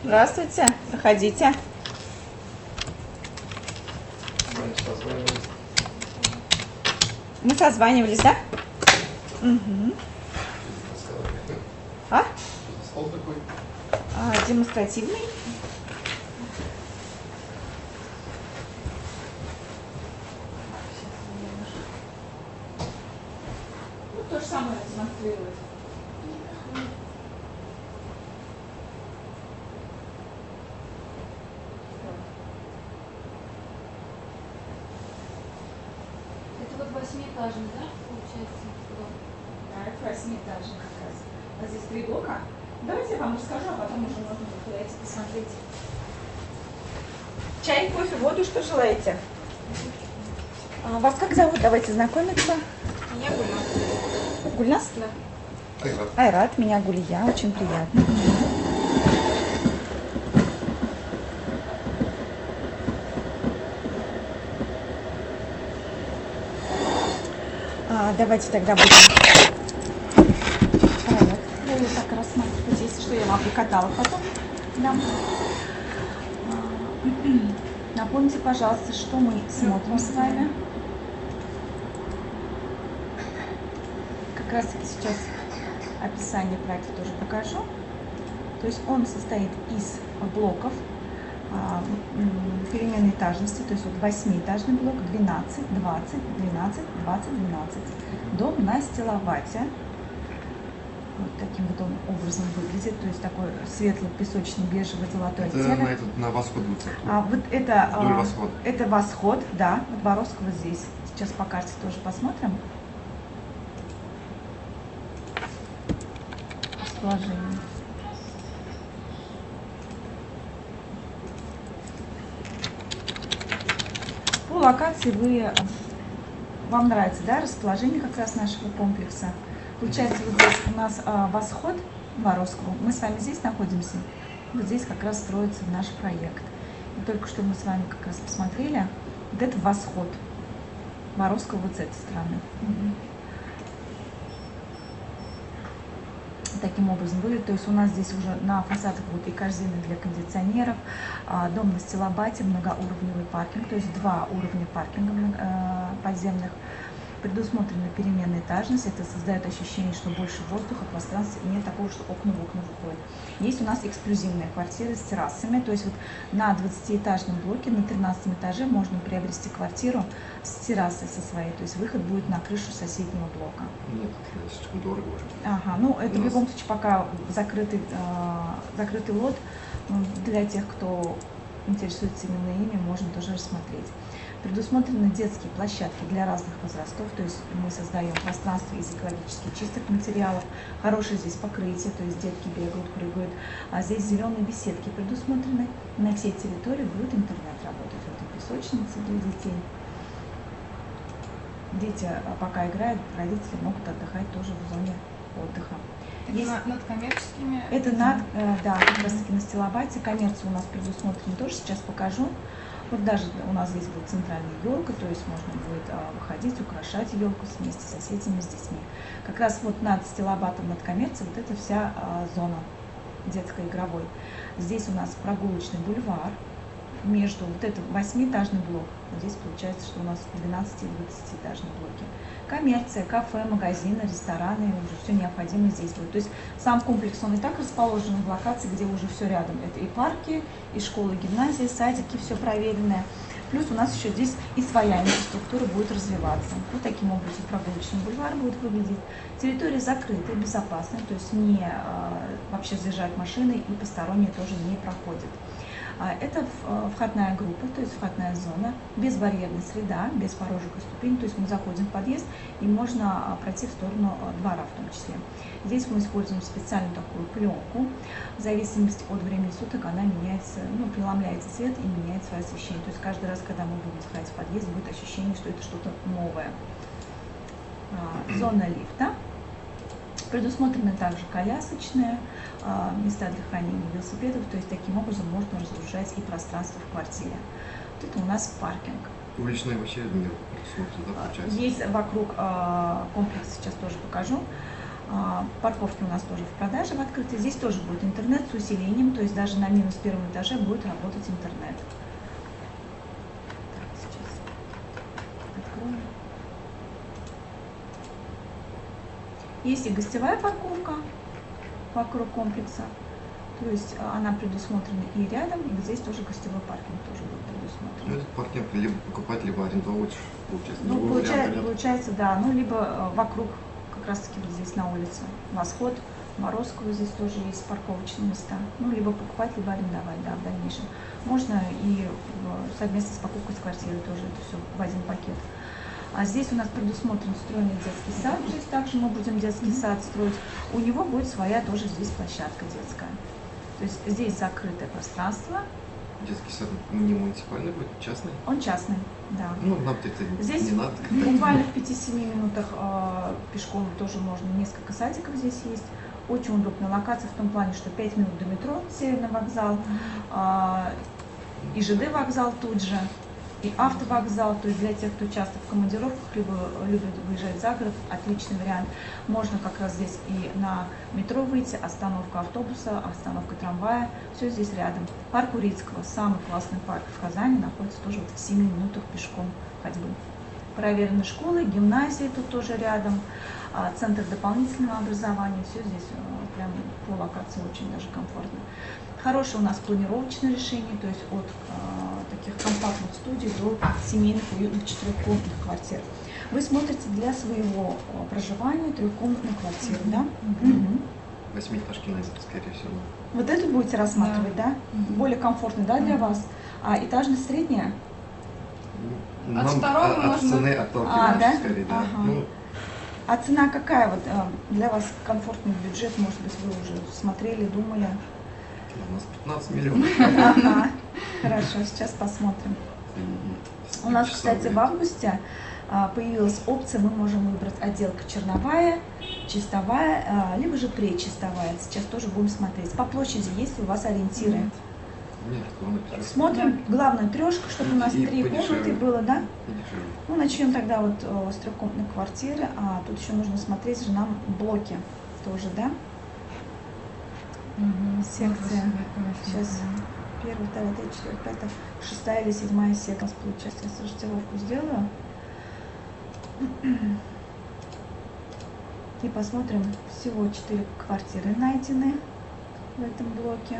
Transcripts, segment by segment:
Здравствуйте, проходите. Мы созванивались, да? Угу. А? Стол такой. Демонстративный. Ну, то же самое демонстрировать. Это вот восьмиэтажный, да, получается? Да, это 8-этажный как раз. А здесь 3 блока. Давайте я вам расскажу, а потом уже можно будет подойти посмотреть. Чай, кофе, воду, что желаете? Вас как зовут? Давайте знакомиться. Меня Гульнас. Гульнас? Да. Айрат, меня Гулия, очень приятно. Давайте тогда будем проект. Я так рассматривать, если что, я вам прикатала потом. Да. Напомните, пожалуйста, что мы смотрим с вами. Как раз таки сейчас описание проекта тоже покажу. То есть он состоит из блоков переменной этажности, то есть вот 8-этажный блок, 12, 20, 12, 20, 12. Дом на стилобате. Вот таким вот он образом выглядит, то есть такой светлый, песочный, бежевый, золотой оттенок. На восход высоту. Вот это, Вдоль восхода. это восход, да, вот Боровского здесь. Сейчас по карте тоже посмотрим. Расположение. По локации вам нравится, да, расположение как раз нашего комплекса. Получается, вот здесь у нас восход Боровского. Мы с вами здесь находимся. Вот здесь как раз строится наш проект. И только что мы с вами как раз посмотрели. Вот это восход Боровского вот с этой стороны. Таким образом выглядит. То есть у нас здесь уже на фасадах будут и корзины для кондиционеров, дом на стилобате, многоуровневый паркинг, то есть 2 уровня паркинга подземных. Предусмотрена переменная этажность, это создает ощущение, что больше воздуха, пространства и нет такого, что окна в окна выходят. Есть у нас эксклюзивная квартира с террасами, то есть вот на 20-этажном блоке, на 13 этаже можно приобрести квартиру с террасой со своей, то есть выход будет на крышу соседнего блока. Нет, это слишком дорого уже. Ага, ну это в любом случае пока закрытый лот, для тех, кто интересуется именно ими, можно тоже рассмотреть. Предусмотрены детские площадки для разных возрастов, то есть мы создаем пространство из экологически чистых материалов, хорошее здесь покрытие, то есть детки бегают, прыгают, а здесь зеленые беседки предусмотрены. На всей территории будет интернет работать, вот и песочница для детей. Дети пока играют, родители могут отдыхать тоже в зоне отдыха. Есть над коммерческими? Это да, как раз таки на стилобате. Коммерция у нас предусмотрена тоже, сейчас покажу. Вот даже у нас здесь будет центральная елка, то есть можно будет выходить, украшать елку вместе с соседями, с детьми. Как раз вот над стилобатом, над коммерцией, вот это вся зона детско-игровой. Здесь у нас прогулочный бульвар между вот это 8-этажный блок. Вот здесь получается, что у нас 12 и 20-этажные блоки. Коммерция, кафе, магазины, рестораны, уже все необходимое здесь будет. То есть сам комплекс, он и так расположен в локации, где уже все рядом. Это и парки, и школы, гимназии, садики, все проверенное. Плюс у нас еще здесь и своя инфраструктура будет развиваться. Вот таким образом прогулочный бульвар будет выглядеть. Территория закрытая, безопасная, то есть не вообще заезжают машины и посторонние тоже не проходят. Это входная группа, то есть входная зона, безбарьерная среда, без порожек и ступеней, то есть мы заходим в подъезд и можно пройти в сторону двора в том числе. Здесь мы используем специальную такую пленку, в зависимости от времени суток она меняется, преломляется цвет и меняет свое освещение. То есть каждый раз, когда мы будем заходить в подъезд, будет ощущение, что это что-то новое. Зона лифта. Предусмотрены также колясочные места для хранения велосипедов, то есть таким образом можно разгружать и пространство в квартире. Вот это у нас паркинг. Уличные вообще предусмотрены, да, получается? Есть вокруг комплекса, сейчас тоже покажу. Парковки у нас тоже в продаже в открытии. Здесь тоже будет интернет с усилением, то есть даже на минус первом этаже будет работать интернет. Так, сейчас откроем. Есть и гостевая парковка вокруг комплекса, то есть она предусмотрена и рядом, и здесь тоже гостевой паркинг тоже будет предусмотрен. Ну, этот паркинг либо покупать, либо арендовать, получается. Ну, получается, да, ну, либо вокруг, как раз таки вот здесь на улице Восход, Морозского, здесь тоже есть парковочные места. Ну, либо покупать, либо арендовать, да, в дальнейшем. Можно и совместно с покупкой с квартиры тоже это все в один пакет. А здесь у нас предусмотрен встроенный детский сад, то есть также мы будем детский сад строить. У него будет своя тоже здесь площадка детская. То есть здесь закрытое пространство. Детский сад не муниципальный будет, частный? Он частный, да. Ну, нам это здесь не надо. Буквально в 5-7 минутах пешком тоже можно. Несколько садиков здесь есть. Очень удобная локация в том плане, что 5 минут до метро, Северный вокзал, и ЖД вокзал тут же, и автовокзал, то есть для тех, кто часто в командировках, либо любит выезжать за город, отличный вариант. Можно как раз здесь и на метро выйти, остановка автобуса, остановка трамвая, все здесь рядом. Парк Урицкого, самый классный парк в Казани, находится тоже вот в 7 минутах пешком ходьбы. Проверены школы, гимназии тут тоже рядом, центр дополнительного образования, все здесь прям по локации очень даже комфортно. Хорошее у нас планировочное решение, то есть от таких компактных студий до семейных уютных 4-комнатных квартир. Вы смотрите для своего проживания 3-комнатную квартиру, да? Угу. 8-этажки, наверное, скорее всего. Вот эту будете рассматривать, да? Более комфортно, да, для вас? А этажная средняя? От второго от можно... цены отталкиваемся, да? скорее, да. Ага. Ну, а цена какая вот для вас комфортный бюджет? Может быть, вы уже смотрели, думали? у нас 15 миллионов. Ага. Хорошо, сейчас посмотрим. У нас, кстати, в августе появилась опция, мы можем выбрать отделка черновая, чистовая, либо же пречистовая. Сейчас тоже будем смотреть. По площади есть ли у вас ориентиры? Нет, Смотрим. Главное трешка, чтобы у нас 3 комнаты было, да? Ну, начнем тогда вот с 3-комнатной квартиры. А тут еще нужно смотреть же нам блоки тоже, да? Секция. Сейчас 1, 2, 3, 4, 5, 6 или 7 секция у нас получается. Я сортировку сделаю. И посмотрим. Всего 4 квартиры найдены в этом блоке.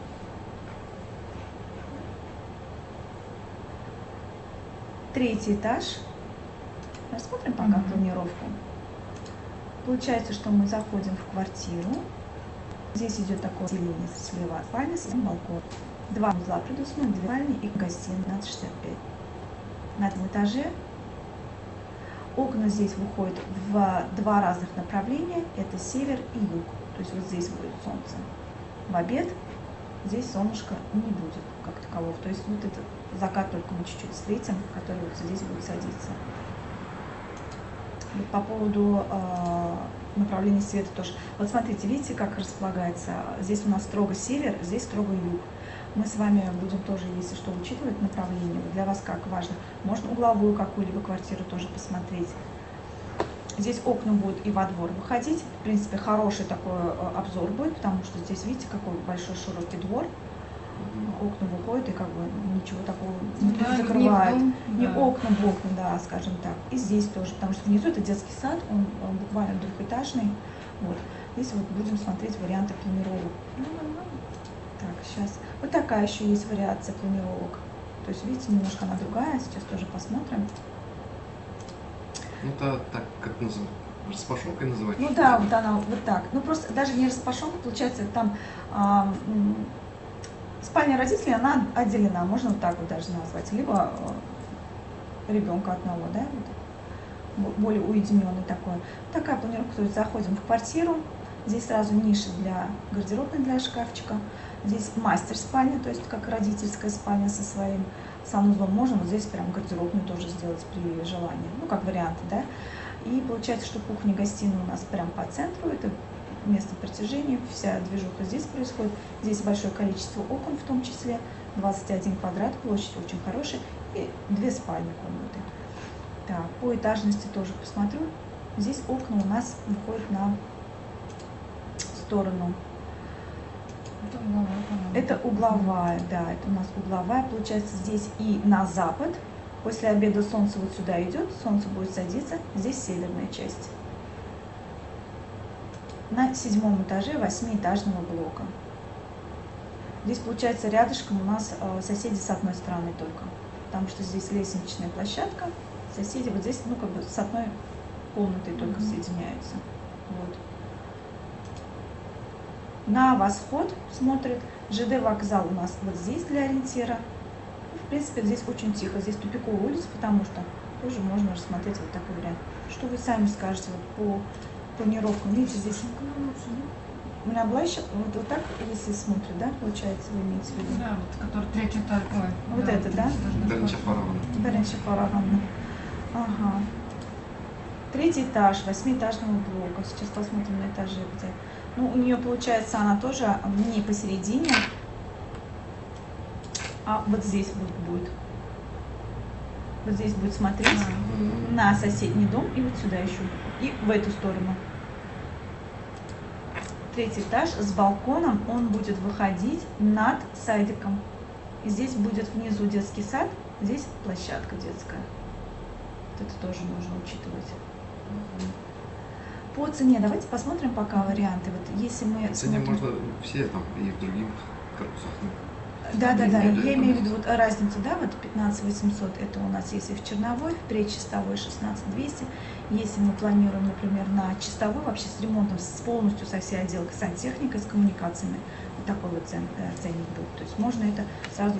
Третий этаж. Рассмотрим пока планировку. Получается, что мы заходим в квартиру. Здесь идет такое деление слева спальня, слева балкон. 2 узла предусмотрены, 2 спальни и гостиная 1565. На этом этаже окна здесь выходят в 2 разных направления. Это север и юг. То есть вот здесь будет солнце. В обед здесь солнышко не будет как такового. То есть вот этот закат только мы чуть-чуть светим, который вот здесь будет садиться. Вот по поводу направления света тоже. Вот смотрите, видите, как располагается. Здесь у нас строго север, здесь строго юг. Мы с вами будем тоже, если что, учитывать направление. Для вас как важно. Можно угловую какую-либо квартиру тоже посмотреть. Здесь окна будут и во двор выходить. В принципе, хороший такой обзор будет, потому что здесь, видите, какой большой широкий двор. Окна выходят и как бы ничего такого не закрывает. Не окна в окна, да, скажем так. И здесь тоже, потому что внизу это детский сад, он буквально 2-этажный. Вот. Здесь вот будем смотреть варианты планировок. Так, сейчас. Вот такая еще есть вариация планировок. То есть, видите, немножко она другая. Сейчас тоже посмотрим. Ну, это так, как называют, распашонкой называть? Ну да, вот она вот так. Ну просто даже не распашонка, получается, там спальня родителей, она отделена, можно вот так вот даже назвать. Либо ребенка одного, да, вот, более уединенный такой. Такая планировка, то есть заходим в квартиру. Здесь сразу ниша для гардеробной, для шкафчика. Здесь мастер спальня, то есть как родительская спальня со своим санузлом. Можно вот здесь прям гардеробную тоже сделать при желании. Ну, как варианты, да. И получается, что кухня-гостиная у нас прям по центру. Это место притяжения, вся движуха здесь происходит. Здесь большое количество окон, в том числе 21 квадрат, площадь очень хорошая. И 2 спальни комнаты. Так, по этажности тоже посмотрю. Здесь окна у нас выходят на сторону. Это угловая, по-моему. Это угловая, да, это у нас угловая. Получается, здесь и на запад. После обеда солнце вот сюда идет, солнце будет садиться. Здесь северная часть. На 7-м этаже 8-этажного блока. Здесь, получается, рядышком у нас соседи с одной стороны только. Потому что здесь лестничная площадка. Соседи вот здесь, ну, как бы с одной комнатой только соединяются. Вот. На восход смотрит ЖД вокзал у нас вот здесь для ориентира. В принципе, здесь очень тихо. Здесь тупиковая улица, потому что тоже можно рассмотреть вот такой вариант. Что вы сами скажете вот по планировкам? Видите, здесь у меня была еще вот так, если смотрит, да, получается, вы имеете в виду? Да, вот, который третий этаж. Ой, Вот да, это, да? Дальше Фараван. Дальше Фараван. Ага. 3-й этаж 8-этажного блока. Сейчас посмотрим на этаже, где. Ну, у нее, получается, она тоже не посередине, а вот здесь вот будет. Вот здесь будет смотреть на соседний дом и вот сюда еще. И в эту сторону. 3-й этаж с балконом, он будет выходить над садиком. И здесь будет внизу детский сад, здесь площадка детская. Вот это тоже нужно учитывать. По цене давайте посмотрим пока варианты. Вот если мы В цене смотрим... можно все там и в других корпусах. Да, Я я имею в виду вот разницу, да, вот 15 800 это у нас если в черновой, в предчистовой 16 200. Если мы планируем, например, на чистовой вообще с ремонтом, полностью со всей отделкой, сантехникой, с коммуникациями, вот такой вот ценник будет. То есть можно это сразу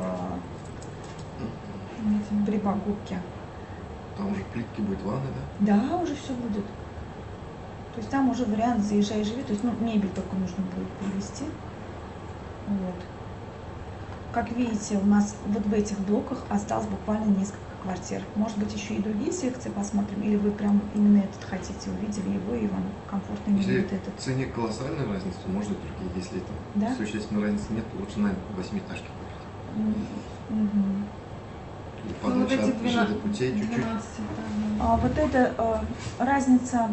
при покупке. Там уже плитки будет, ванны, да? Да, уже все будет. То есть там уже вариант заезжай и живи, то есть ну, мебель только нужно будет привезти. Вот. Как видите, у нас вот в этих блоках осталось буквально несколько квартир. Может быть, еще и другие секции посмотрим, или вы прям именно этот хотите, увидели его, и вам комфортно именно Если вот этот. в цене колоссальная разница, то может быть другие. Если там Да? существенной разницы нет, то лучше на 8-этажке купить. Мгм. И Ну, вот подальше эти от 12 ЖД путей чуть-чуть. Вот это разница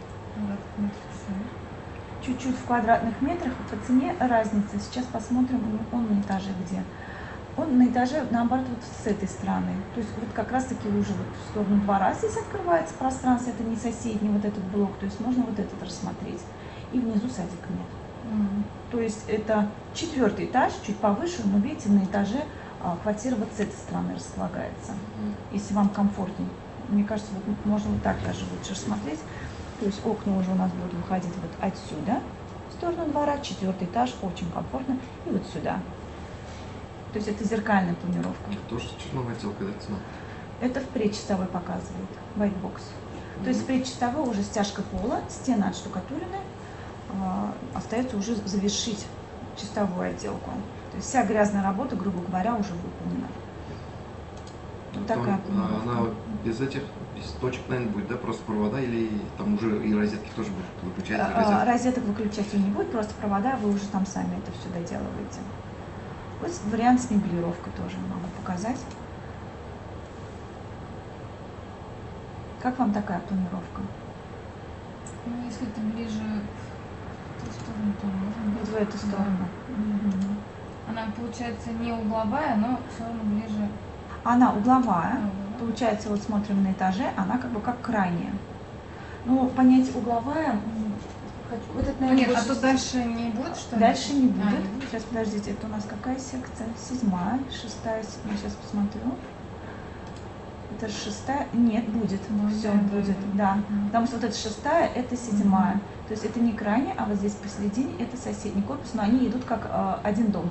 чуть-чуть в квадратных метрах, по цене разница. Сейчас посмотрим, он на этаже где. Он на этаже, наоборот, вот с этой стороны. То есть вот как раз-таки уже вот в сторону двора здесь открывается пространство, это не соседний вот этот блок, то есть можно вот этот рассмотреть. И внизу садика нет. То есть это 4-й этаж, чуть повыше, но видите, на этаже квартира вот с этой стороны располагается, если вам комфортнее. Мне кажется, вот можно вот так даже лучше рассмотреть. То есть окна уже у нас будут выходить вот отсюда, в сторону двора, 4-й этаж, очень комфортно, и вот сюда. То есть это зеркальная планировка. Это тоже черновая отделка, да, цена? Это в предчистовой показывает, white box. То есть в предчистовой уже стяжка пола, стены отштукатурены, остается уже завершить чистовую отделку. То есть вся грязная работа, грубо говоря, уже выполнена. Вот такая планировка. Она вот без этих, без точек, наверное, будет, да, просто провода, или там уже и розетки тоже будут выключать? Розеток выключателей не будет, просто провода, вы уже там сами это все доделываете. Вот вариант с мебелировкой тоже могу показать. Как вам такая планировка? Ну, если это ближе в ту сторону, то можно. Вот в эту сторону. Мгм. Она получается не угловая, но все равно ближе. Она угловая. Ага. Получается, вот смотрим на этаже, она как бы как крайняя. Ну, понятие угловая, вот это, наверное, Нет, а больше тут дальше не будет, что ли? дальше не будет. не будет. Сейчас, подождите, это у нас какая секция? 7-я, 6-я, я сейчас посмотрю. Это 6-я? Нет, будет. Все да, будет, да. да. Потому что вот это 6-я, это 7-я. То есть это не крайняя, а вот здесь посередине это соседний корпус, но они идут как один дом.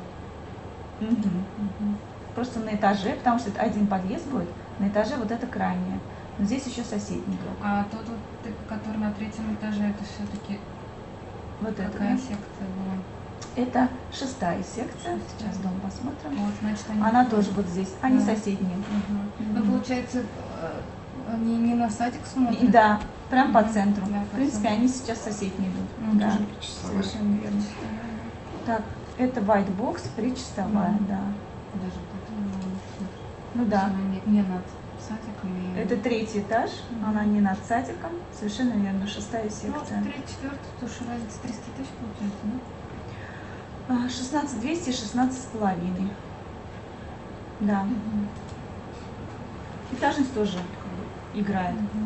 Просто на этаже, потому что это один подъезд будет, на этаже вот это крайняя. Но здесь еще соседний блок. А тот вот, который на 3-м этаже, это все-таки Вот это, какая да? секция была? Это 6-я секция. Сейчас дом посмотрим. Вот, значит, они... Она тоже вот здесь. Они Да. соседние. Ну, получается, они не на садик И смотрят? да, прям по Мгм. центру. Да, В по принципе, центру. они сейчас соседние идут. Мгм. Да, Тоже причесовая. совершенно верно. Так, это white box, причастовая, Мгм. да. Даже тут Ну да. не над садик или... Это 3-й этаж, Мгм. она не над садиком, совершенно верно, 6-я Ну, секция. 3-4, то что разница 300 тысяч получается, да? 16 200 и 16,5. Да. Мгм. Этажность тоже как бы играет. Мгм.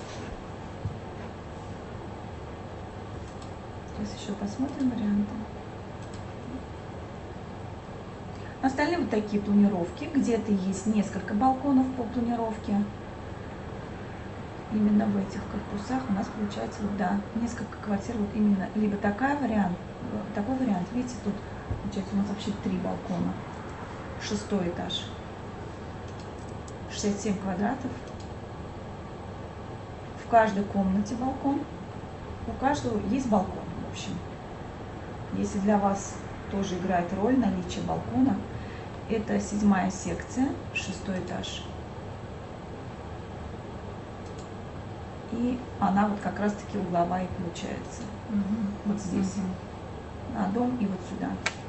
Сейчас еще посмотрим варианты. Остальные вот такие планировки. Где-то есть несколько балконов по планировке. Именно в этих корпусах у нас получается, вот, да, несколько квартир, вот именно либо такой вариант. Видите, тут получается у нас вообще 3 балкона. 6-й этаж. 67 квадратов. В каждой комнате балкон. У каждого есть балкон, в общем. Если для вас тоже играет роль наличие балкона, это 7-я секция, 6-й этаж. И она вот как раз-таки угловая получается. Мгм. Вот здесь. Мгм. На дом и вот сюда.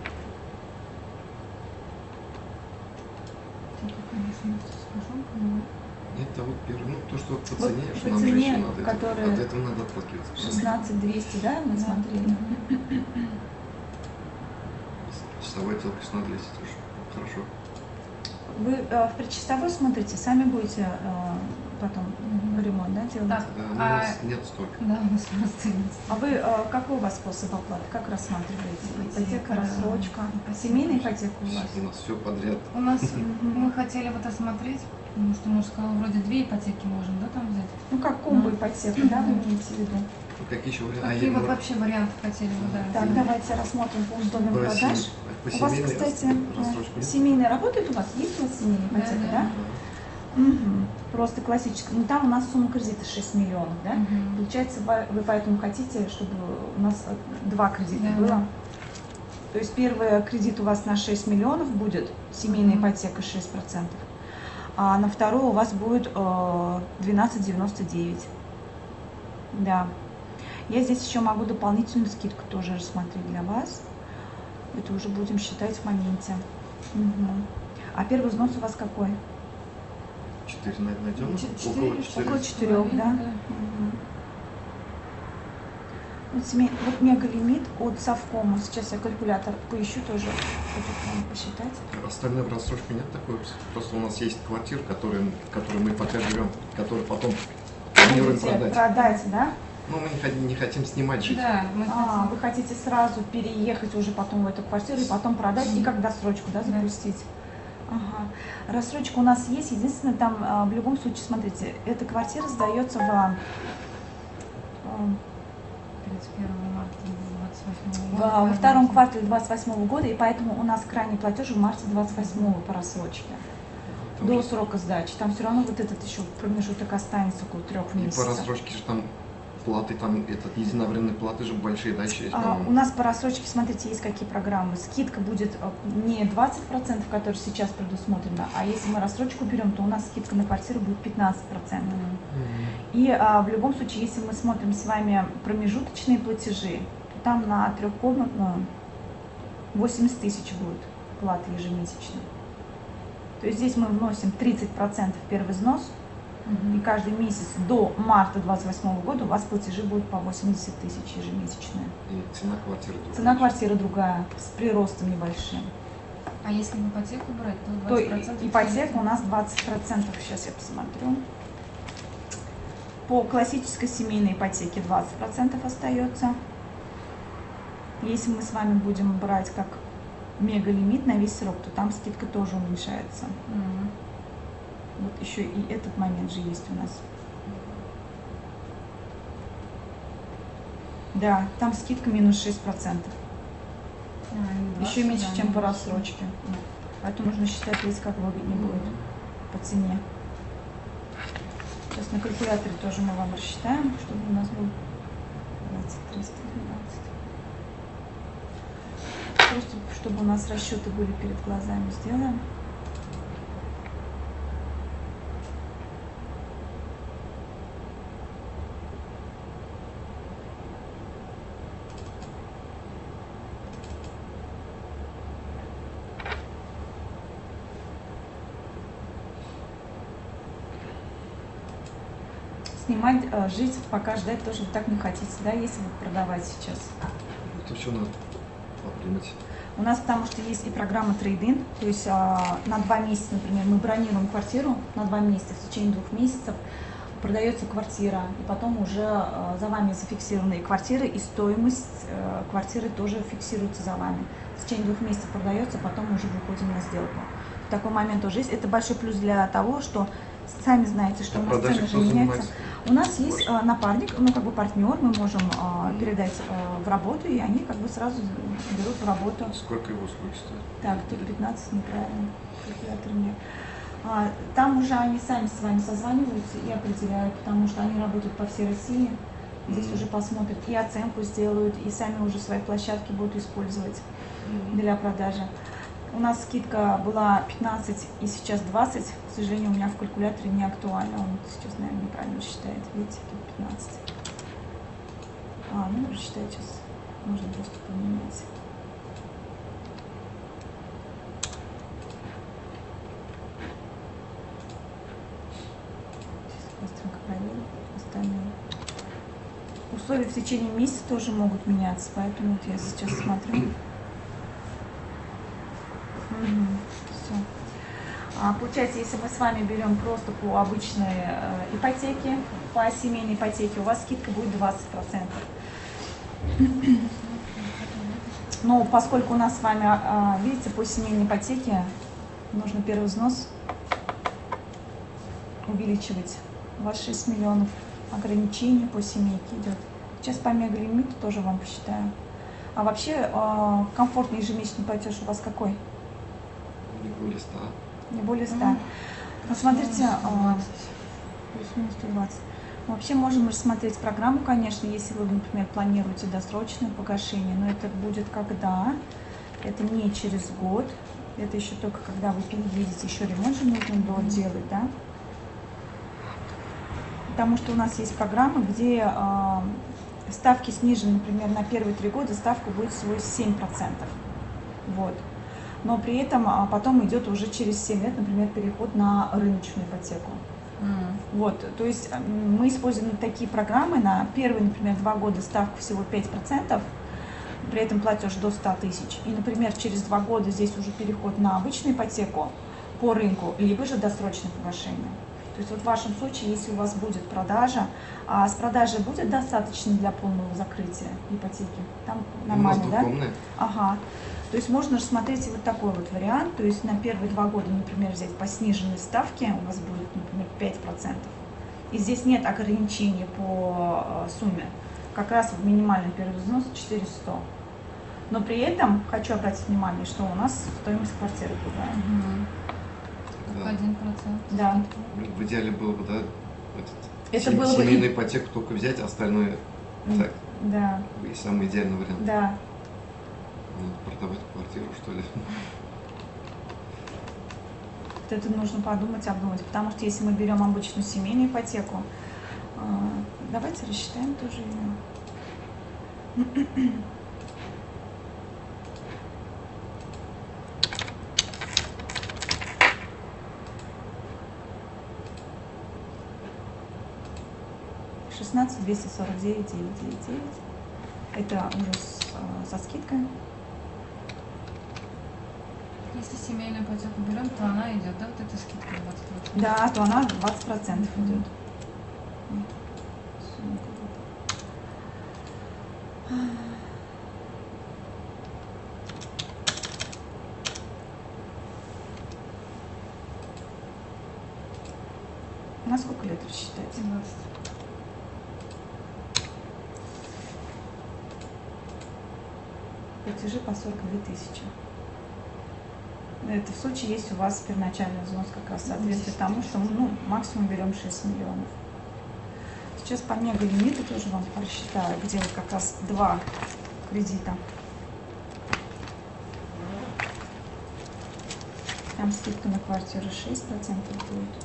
Так, я, конечно, скажу, но... Это вот первое, ну то, что по Вот цене, по что нам цене, же еще надо, которые- от этого надо отталкиваться. 16 200, да, мы Да. смотрели? Часовая отделка 16 тоже хорошо. Вы в предчасовой смотрите, сами будете потом Мгм. ремонт, да, делать? Так, Да, но у нас нет столько. Да, у нас просто нет. А вы какой у вас способ оплаты? Как рассматриваете? Ипотека, Ипотека, рассрочка? ипотека. Семейная ипотека у вас? У нас все подряд. У нас Мгм. мы хотели вот осмотреть, потому что муж сказал, вроде 2 ипотеки можем, да, там взять. Ну, как комбо Ну. ипотека, да, вы имеете в виду? Ну, какие еще варианты? Какие вот вообще варианты хотели бы, да? Так, давайте рассмотрим по условиям По продаж. по У вас, семейной кстати, рассрочке нет? семейная работает у вас? Есть у вас семейная Да, ипотека, да. да? Мгм. Просто классическая. Ну, там у нас сумма кредита 6 миллионов, да? Мгм. Получается, вы поэтому хотите, чтобы у нас 2 кредита Да, было? да. То есть первый кредит у вас на 6 миллионов будет, семейная Мгм. ипотека 6%, а на второй у вас будет 12,99. Да. Я здесь еще могу дополнительную скидку тоже рассмотреть для вас. Это уже будем считать в моменте. Мгм. А первый взнос у вас какой? 4 найдем? Четыре, Около 4. Около 4, да? Мгм. Вот мегалимит от Совкома. Сейчас я калькулятор поищу тоже, чтобы вам посчитать. Остальное в рассрочке нет такой. Просто у нас есть квартиры, которые мы пока живем, которые потом планируем Хотите продать. продать, да? Но мы не хотим снимать жить. Да, мы хотим. Вы хотите сразу переехать уже потом в эту квартиру и потом продать, и как досрочку, да, Да. запустить? Ага. Рассрочка у нас есть. Единственное, там в любом случае, смотрите, эта квартира сдается в 31 марта 28 года. во втором квартале 28 года, и поэтому у нас крайний платеж в марте 28 по рассрочке. Там До же- срока сдачи. Там все равно вот этот еще промежуток останется около 3 И по месяцев. рассрочке же там платы, там единовременные платы же большие, да, еще есть, У по-моему. нас по рассрочке, смотрите, есть какие программы. Скидка будет не 20%, которая сейчас предусмотрена, а если мы рассрочку берем, то у нас скидка на квартиру будет 15%. И в любом случае, если мы смотрим с вами промежуточные платежи, то там на трехкомнатную 80 тысяч будет плата ежемесячно. То есть здесь мы вносим 30% первый взнос, и каждый месяц до марта 28 года у вас платежи будут по 80 тысяч ежемесячные. И цена квартиры другая. Цена квартиры другая, с приростом небольшим. А если в ипотеку брать, то То 20%. ипотека у нас 20%, сейчас я посмотрю. По классической семейной ипотеке 20% остается. Если мы с вами будем брать как мегалимит на весь срок, то там скидка тоже уменьшается. Мгм. Вот еще и этот момент же есть у нас. Да, там скидка минус 6%. Еще меньше, чем по рассрочке. Поэтому нужно считать здесь, как выгоднее будет по цене. Сейчас на калькуляторе тоже мы вам рассчитаем, чтобы у нас был 312. Просто чтобы у нас расчеты были перед глазами, сделаем. снимать, жить, пока ждать тоже вы так не хотите, да, если вы продавать сейчас. Это все надо подумать. У нас потому что есть и программа трейд-ин, то есть на 2 месяца, например, мы бронируем квартиру на 2 месяца, в течение 2 месяцев продается квартира, и потом уже за вами зафиксированные квартиры, и стоимость квартиры тоже фиксируется за вами. В течение 2 месяцев продается, потом уже выходим на сделку. В такой момент тоже есть. Это большой плюс для того, что сами знаете, что у нас цены же меняются. У нас есть напарник, ну как бы партнер, мы можем передать в работу, и они как бы сразу берут в работу. Сколько его услуги стоит? Так, тут 15 неправильно, калькулятор мне. Там уже они сами с вами созваниваются и определяют, потому что они работают по всей России. Здесь уже посмотрят и оценку сделают, и сами уже свои площадки будут использовать для продажи. У нас скидка была 15 и сейчас 20. К сожалению, у меня в калькуляторе не актуально. Он сейчас, наверное, неправильно считает. Видите, тут 15. Ну, рассчитать сейчас. Можно просто поменять. Сейчас быстренько проверю остальные. Условия в течение месяца тоже могут меняться, поэтому вот я сейчас смотрю. Все. Получается, если мы с вами берем просто по обычной ипотеке, по семейной ипотеке, у вас скидка будет 20%. Но поскольку у нас с вами, видите, по семейной ипотеке нужно первый взнос увеличивать. У вас 6 миллионов ограничений по семейке идет. Сейчас по мегалимиту тоже вам посчитаю. А вообще комфортный ежемесячный платеж у вас какой? Не более 100. Не более 100. Ну, смотрите, плюс-минус 120. Вообще можем рассмотреть программу, конечно, если вы, например, планируете досрочное погашение, но это будет когда? Это не через год, это еще только когда вы переедете, еще ремонт же нужно было делать, да? Потому что у нас есть программы, где ставки снижены, например, на первые 3 года ставка будет всего 7%. Вот. Но при этом потом идет уже через 7 лет, например, переход на рыночную ипотеку. Вот, то есть мы используем такие программы на первые, например, 2 года ставку всего 5%, при этом платеж до 100 тысяч. И, например, через 2 года здесь уже переход на обычную ипотеку по рынку, либо же досрочное погашение. То есть вот в вашем случае, если у вас будет продажа, с продажей будет достаточно для полного закрытия ипотеки? Там нормально, да? Ага. То есть можно рассмотреть вот такой вот вариант. То есть на первые 2 года, например, взять по сниженной ставке, у вас будет, например, 5%. И здесь нет ограничений по сумме. Как раз в минимальный первый взнос 400. Но при этом хочу обратить внимание, что у нас стоимость квартиры другая. Да. 1%. Да. В идеале было бы, да, Это было бы семейную ипотеку только взять, а остальное так. Да. И самый идеальный вариант. Да. Продавать квартиру, что ли? Вот это нужно подумать, обдумать. Потому что если мы берем обычную семейную ипотеку, давайте рассчитаем тоже ее. $16 249 999. Это уже со скидкой. Если семейную ипотеку берем, то она идет, да, вот эта скидка 20%? Да, то она 20% идет. На сколько лет рассчитать? 20. Платежи по 42 тысячи. Это в случае, если у вас первоначальный взнос как раз соответствует тому, что мы максимум берем 6 миллионов. Сейчас по мегалимиту тоже вам просчитаю, где вот как раз 2 кредита. Там скидка на квартиру 6% будет.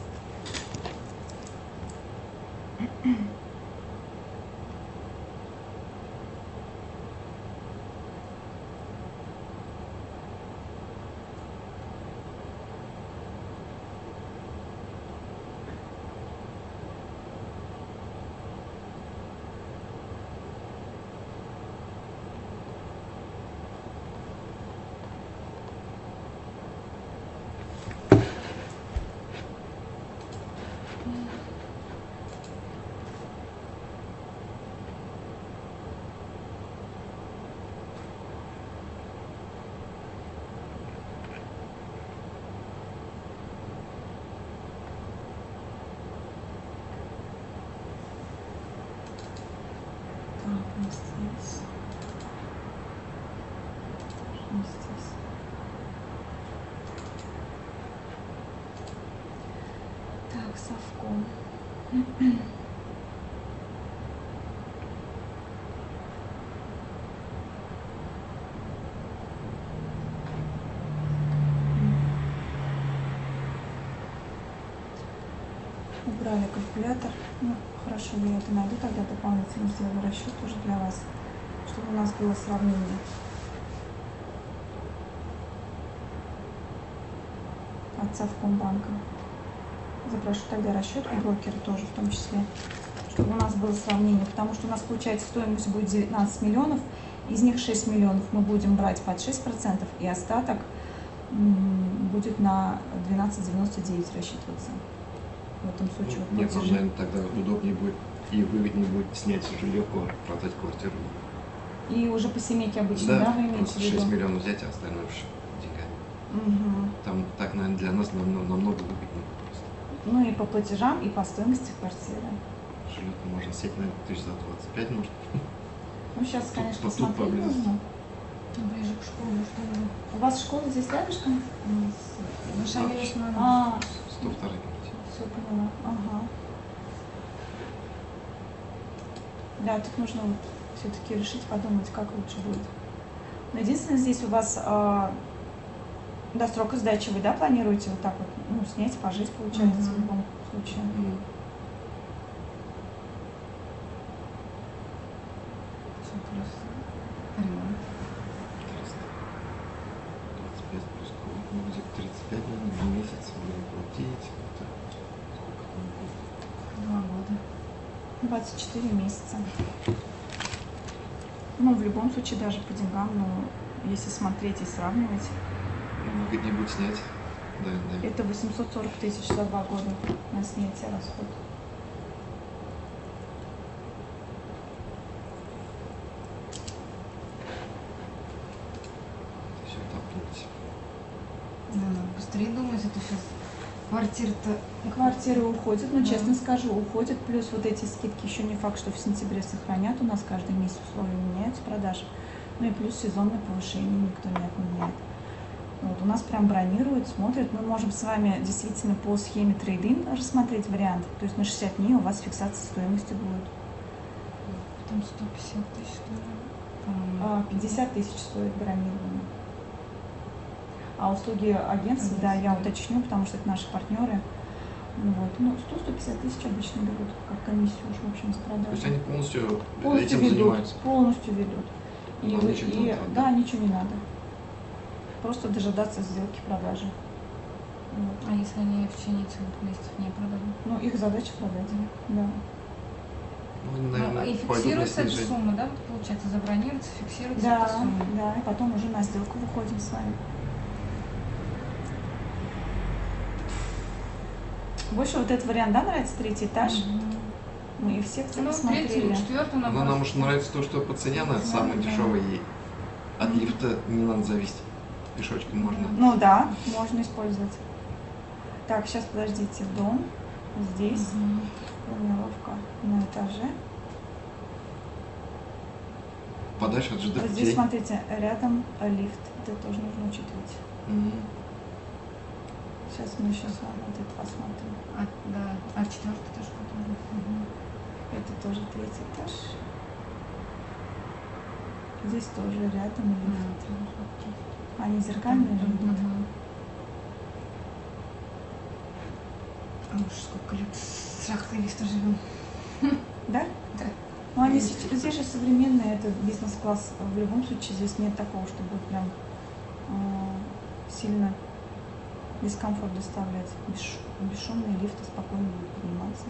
как совком. Убрали калькулятор. Ну, хорошо, я это найду, тогда дополнительно сделаю расчет уже для вас, чтобы у нас было сравнение. От Совкомбанка. Запрошу тогда расчет у брокера тоже в том числе, чтобы у нас было сравнение, потому что у нас получается стоимость будет 19 миллионов, из них 6 миллионов мы будем брать под 6%, и остаток будет на 12,99 рассчитываться. В этом случае Нет, вам, платежи. наверное, тогда удобнее будет и выгоднее будет снять жилье, продать квартиру. И уже по семейке обычно, да, вы имеете просто в виду? 6 миллионов взять, а остальное уж деньгами. Мгм. Там так, наверное, для нас намного выгоднее просто. Ну и по платежам, и по стоимости квартиры. Жилье можно снять, наверное, тысяч за 25, может. Ну, сейчас, Тут- конечно, тут смотреть поблизости. нужно. Ближе к школе, что ли? У вас школа здесь рядышком? Мы шагали с мамой. А, 102 комнате. все поняла. Ага. Да, тут нужно вот все-таки решить, подумать, как лучше будет. Но единственное, здесь у вас до срока сдачи вы, да, планируете вот так вот, ну, снять, пожить, получается, в Мгм. любом случае. Все плюс ремонт. Интересно. 25 плюс кровь, ну, где-то 35, наверное, в месяц будем платить. Это сколько там будет? 2 года. 24 месяца. Ну, в любом случае, даже по деньгам, ну, если смотреть и сравнивать, Ну, выгоднее будет снять. Да, да. это 840 тысяч за 2 года на снятие расход. Это все топтать. Да, надо быстрее думать, это сейчас квартира-то. Квартиры уходят, но, Да. честно скажу, уходят. Плюс вот эти скидки еще не факт, что в сентябре сохранят. У нас каждый месяц условия меняются продаж. Ну и плюс сезонное повышение никто не отменяет. Вот, у нас прям бронируют, смотрят. Мы можем с вами действительно по схеме трейд-ин рассмотреть вариант. То есть на 60 дней у вас фиксация стоимости будет. Там 150 тысяч, что ли? По-моему. 50 тысяч стоит бронирование. А услуги агентства, да, я уточню, потому что это наши партнеры. Ну, вот. Ну, 100-150 тысяч обычно берут, как комиссию уж, в общем, с То есть продажи. они полностью Полностью этим ведут, занимаются. полностью ведут. И, Нам ничего не надо. да, ничего не надо. Просто дожидаться сделки продажи. Вот. А если они в течение целых месяцев не продадут? Ну, их задача продать, да. Ну, они, Ну, наверное, и пойдут на фиксируется эта снижение. сумма, да? Вот получается, забронируется, фиксируется Да, эта сумма. да, и потом уже на сделку выходим с вами. Больше вот этот вариант, да, нравится, третий этаж? Мгм. Мы и в секции Ну, посмотрели. третий, четвертый Но нам уж нравится то, что по цене она самая Да. дешевая, и от лифта не надо зависеть. Пешочком можно. Ну да, можно использовать. Так, сейчас подождите, дом здесь, Мгм. планировка на этаже. Подальше от ЖД Вот здесь, путей. смотрите, рядом лифт. Это тоже нужно учитывать. Мгм. Сейчас мы еще с вами вот это посмотрим. Да. А четвертый тоже который. Мгм. Это тоже третий этаж. Здесь тоже рядом лифт. Они зеркальные же идут. Мгм. А уж сколько лет с шахтой лифта живем. Да? Да. Ну, они здесь же современные, это бизнес-класс. В любом случае здесь нет такого, что будет прям сильно дискомфорт доставлять. Бесшумные лифты спокойно будут подниматься.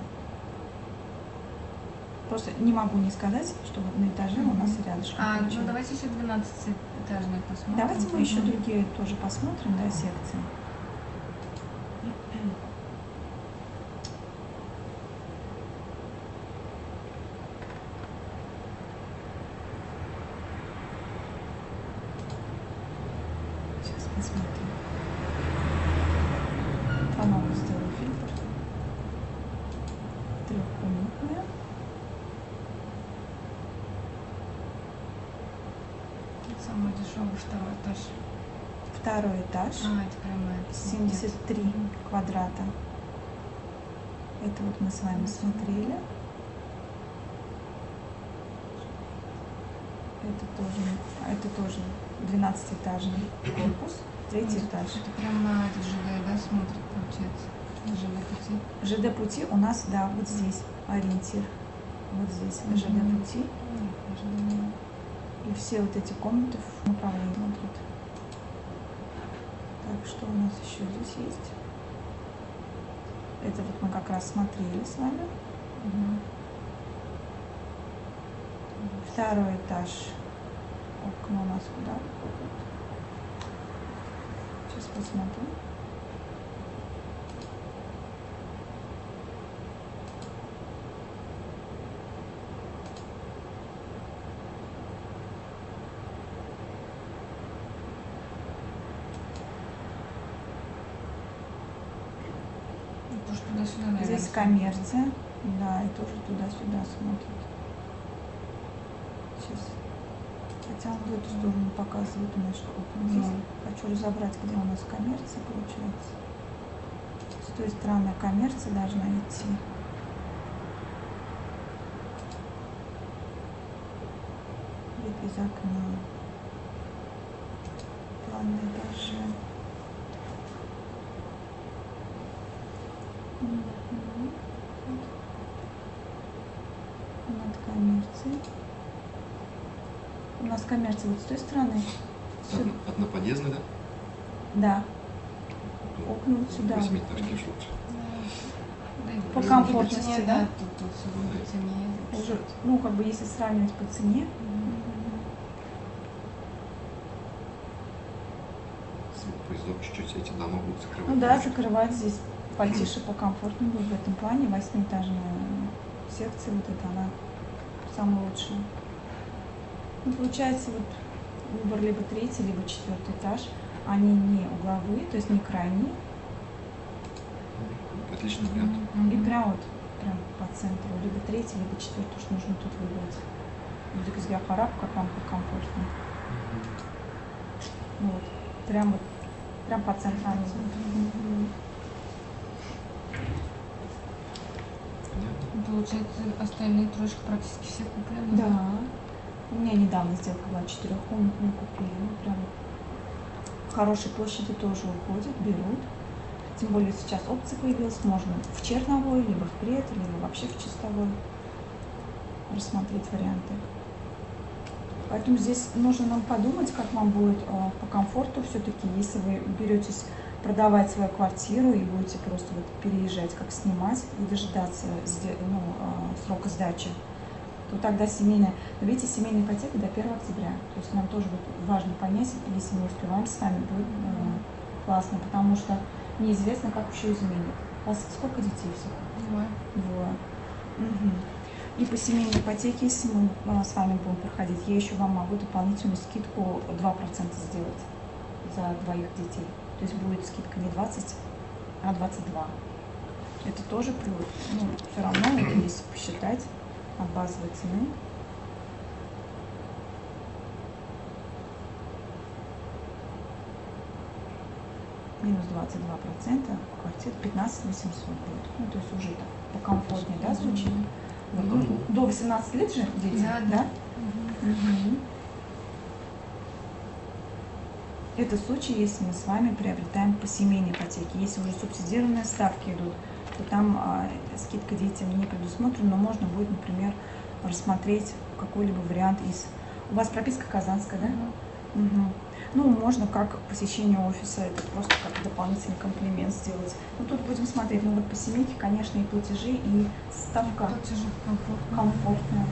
Просто не могу не сказать, что вот на этаже у нас рядышком. Ну получилось. давайте еще 12-этажные посмотрим. Давайте мы еще Мгм. другие тоже посмотрим, да, секции. Сейчас посмотрим. По-новому сделаю фильтр. Трехкомнатная. Самый дешевый второй этаж. Второй этаж. А, это прямо это. 73 квадрата. Это вот мы с вами смотрели. Это тоже 12-этажный корпус, 3-й этаж. Это прям на ЖД, да, смотрит, получается? На ЖД пути. ЖД пути у нас, да, вот здесь ориентир. Вот здесь ЖД пути. И все вот эти комнаты в направлении идут. Так, что у нас еще здесь есть? Это вот мы как раз смотрели с вами. Второй этаж. Окна у нас куда выходят? Сейчас посмотрим. Тоже туда-сюда, наверное. Здесь коммерция. Да, и тоже туда-сюда смотрит. Сейчас. Хотя он в эту сторону показывает у нас, что окна здесь. Хочу разобрать, где у нас коммерция получается. С той стороны коммерция должна идти. Вид из окна. План на этаже. Над коммерцией. У нас коммерция вот с той стороны. Одноподъездный, да? Да. Окна вот сюда. 8-этажки шут. По комфортности, да? Тут все будет по цене. Уже, ну, как бы, если сравнивать по цене. Свет поездов чуть-чуть эти дома будут закрывать. Ну да, закрывать здесь потише, покомфортнее будет в этом плане. 8-этажная секция, вот эта, она самая лучшая. Ну, получается, вот выбор либо 3-й, либо 4-й этаж. Они не угловые, то есть не крайние. Отличный вариант. И прям вот, прям по центру. Либо 3-й, либо 4-й, что нужно тут выбрать. Будет из Гараб, как вам покомфортнее. Вот. Прям по центру. Получается, остальные трошки практически все куплены. Да. У меня недавно сделка была 4-комнатную, купили. Ну, прям в хорошей площади тоже уходят, берут. Тем более сейчас опция появилась, можно в черновой, либо в пред, либо вообще в чистовой рассмотреть варианты. Поэтому здесь нужно нам подумать, как вам будет по комфорту все-таки, если вы беретесь продавать свою квартиру и будете просто вот переезжать, как снимать, и дожидаться срока сдачи, то тогда семейная, но видите, семейная ипотека до 1 октября. То есть нам тоже вот важно понять, если мы успеваем с вами, будет классно, потому что неизвестно, как еще изменит. У вас сколько детей всего? Двое. Угу. И по семейной ипотеке, если мы с вами будем проходить, я еще вам могу дополнительную скидку 2% сделать за двоих детей. То есть будет скидка не 20, а 22. Это тоже плюс. Ну, все равно, это если посчитать от базовой цены. Минус 22%, квартира 15 800 будет. Ну, то есть уже так покомфортнее, да, звучит? Вот. До 18 лет же дети, да? Угу. Это случай, если мы с вами приобретаем по семейной ипотеке. Если уже субсидированные ставки идут, то там скидка детям не предусмотрена, но можно будет, например, рассмотреть какой-либо вариант из... У вас прописка казанская, да? Угу. Ну, можно как посещение офиса, это просто как дополнительный комплимент сделать. Ну, тут будем смотреть. Ну, вот по семейке, конечно, и платежи, и ставка Платежи комфортная.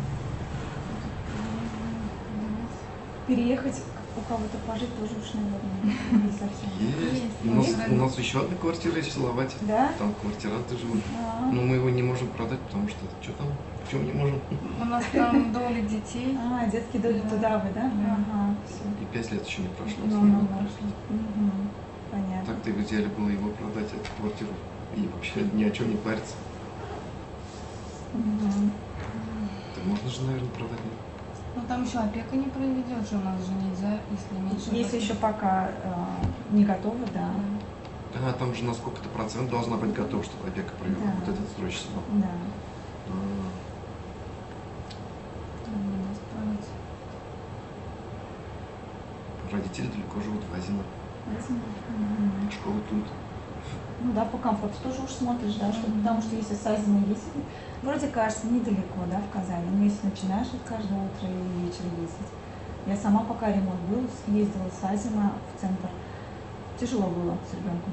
Переехать у кого-то пожить тоже уж, наверное, не совсем. Есть. У нас еще одна квартира есть в Салавате. Да? Там квартиранты живут. Но мы его не можем продать, потому что что там? В чем не можем? У нас там доля детей. Детские доли туда вы, да? Ага, все. И 5 лет еще не прошло. Понятно. Так-то в идеале было его продать, эту квартиру, и вообще ни о чем не париться. Так можно же, наверное, продать. Ну там еще опека не проведет, что у нас же нельзя, если меньше. Если еще пока не готовы, да. Ага, там же на сколько-то процент должна быть готова, чтобы опека провела Да. вот этот срочный срок. Да. А, Надо справиться. родители далеко живут в Азино. Мгм. Школа тут. Ну да, по комфорту тоже уж смотришь, да, что, потому что если с Азиной ездить, вроде кажется недалеко, да, в Казани, но если начинаешь вот каждое утро и вечер ездить. Я сама, пока ремонт был, ездила с Азино в центр. Тяжело было с ребенком.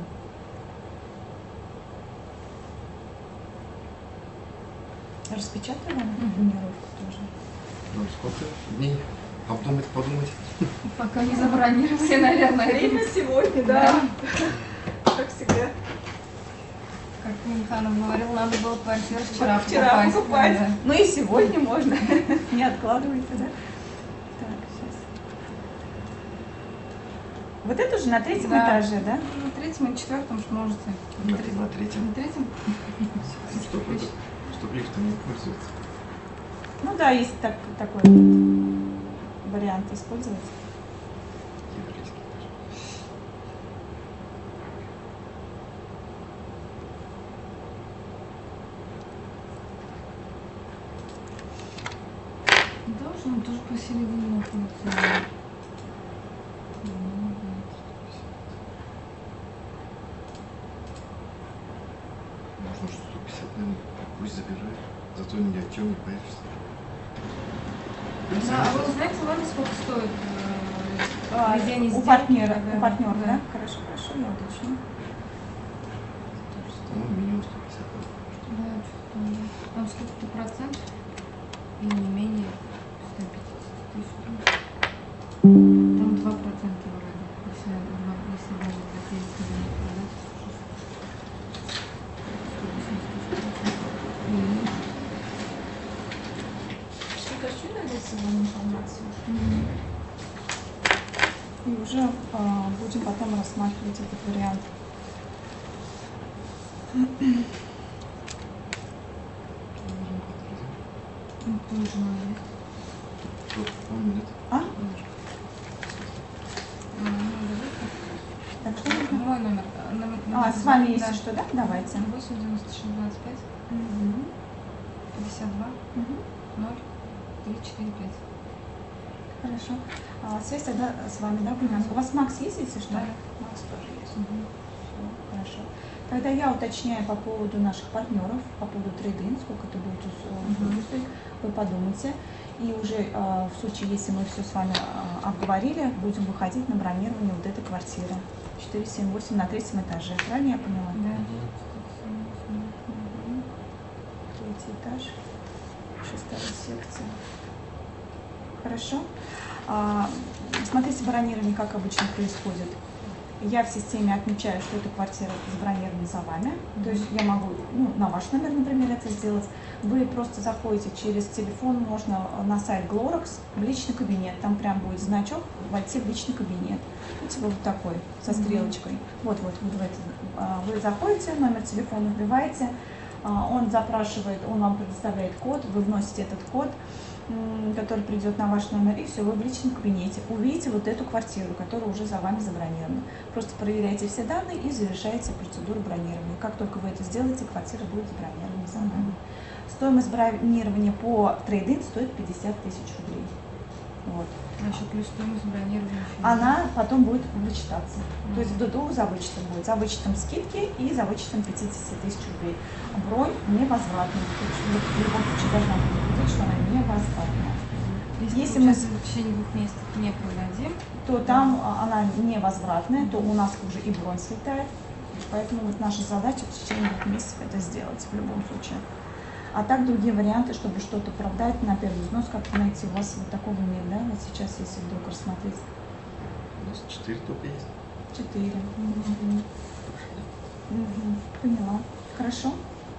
Распечатали вам бронировку тоже? Ну, сколько дней? Подумать. Пока не забронировали, наверное. сегодня, Да. Как всегда. Как Минханов говорил, надо было квартиру вчера покупать. Да. Ну и сегодня можно. Не откладывайте, да? Так, сейчас. Вот это уже на третьем Да. этаже, да? На третьем и четвертом что можете. На третьем. На третьем? Чтоб лифтом не пользоваться. Ну да, есть такой вариант использовать. Еврейский даже. Должен он тоже посередине находится. Можно что 150, наверное, пусть забирает. Зато ни о чем не появишься. Да, а вы узнаете, ладно, сколько стоит введение У сделки? партнера, Да. у партнера, да? Да. Хорошо, я уточню. Ну, минимум 150. Да, что-то там сколько-то процент и не менее 150 тысяч. Там 2% вроде, если даже такие цены продать. 180 тысяч. Хочу найти сегодня информацию. И уже будем потом рассматривать этот вариант. Тоже надо. Тут, по-моему, нет. А? Немножко. Так что нужно? Мой номер. С вами есть да. что, да? Давайте. 8 96 25 Мгм. 52 Мгм. 0 3 4 5. Хорошо. Связь тогда с вами, да, у вас Макс есть, если что? Да. Макс тоже есть. Всё, хорошо. Тогда я уточняю по поводу наших партнеров, по поводу трейд-ин, сколько это будет стоить. Вы подумайте. И уже в случае, если мы все с вами обговорили, будем выходить на бронирование вот этой квартиры. 478 на третьем этаже. Правильно я поняла? Да. Мгм. Третий этаж, 6-я секция. Хорошо. Смотрите, бронирование как обычно происходит. Я в системе отмечаю, что эта квартира забронирована за вами. То есть я могу на ваш номер, например, это сделать. Вы просто заходите через телефон, можно на сайт Glorex в личный кабинет. Там прям будет значок «Войти в личный кабинет». Видите, вот такой, со стрелочкой. Вот в это. Вы заходите, номер телефона вбиваете, он запрашивает, он вам предоставляет код, вы вносите этот код, который придет на ваш номер, и все, вы в личном кабинете увидите вот эту квартиру, которая уже за вами забронирована. Просто проверяйте все данные и завершаете процедуру бронирования. Как только вы это сделаете, квартира будет забронирована за вами. Стоимость бронирования по трейд-ин стоит 50 тысяч рублей. Вот. А еще плюс стоимость бронирования. Она потом будет вычитаться. То есть до двух за вычетом будет. За вычетом скидки и за вычетом 50 тысяч рублей. Бронь невозвратная. То есть в любом случае должна быть, что она невозвратная. Если мы в течение 2 месяцев не продадим, то там она невозвратная, то у нас уже и бронь слетает. Поэтому вот наша задача в течение 2 месяцев это сделать в любом случае. А так другие варианты, чтобы что-то продать на первый взнос, как-то найти, у вас вот такого нет, да? Вот сейчас, если вдруг рассмотреть. У нас 4 только есть. 4. Поняла. Хорошо.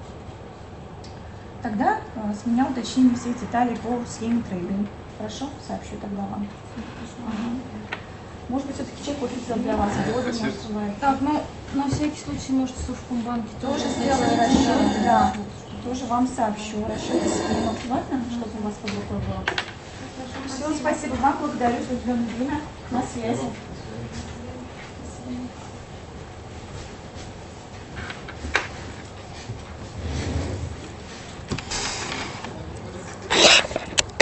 Тогда с меня уточним все детали по схеме трейдинг. Хорошо? Сообщу тогда вам. Ага. Может быть, все-таки чек официал для вас вводим, может, бывает. Так, на всякий случай, может, в Совкомбанке Тоже сделаю расчет, да. Тоже вам сообщу. Расчет скину. Ладно? Чтобы у вас под рукой было. Все, спасибо вам. Благодарю за уделенное время. На связи.